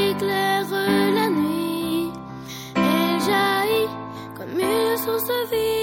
éclaire la nuit. Elle jaillit comme une source vive.